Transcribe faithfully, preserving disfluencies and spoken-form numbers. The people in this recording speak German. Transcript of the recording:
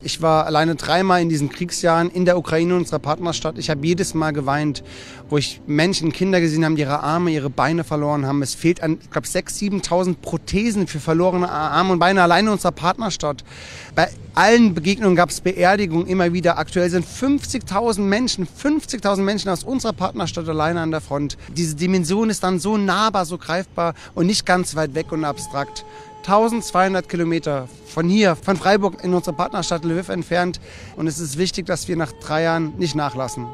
Ich war alleine dreimal in diesen Kriegsjahren in der Ukraine, unserer Partnerstadt. Ich habe jedes Mal geweint, wo ich Menschen, Kinder gesehen habe, die ihre Arme, ihre Beine verloren haben. Es fehlt an, ich glaube, sechstausend, siebentausend Prothesen für verlorene Arme und Beine alleine in unserer Partnerstadt. Bei allen Begegnungen gab es Beerdigungen immer wieder. Aktuell sind fünfzigtausend Menschen, fünfzigtausend Menschen aus unserer Partnerstadt alleine an der Front. Diese Dimension ist dann so nahbar, so greifbar und nicht ganz weit weg und abstrakt. eintausendzweihundert Kilometer von hier, von Freiburg in unserer Partnerstadt Lviv entfernt. Und es ist wichtig, dass wir nach drei Jahren nicht nachlassen.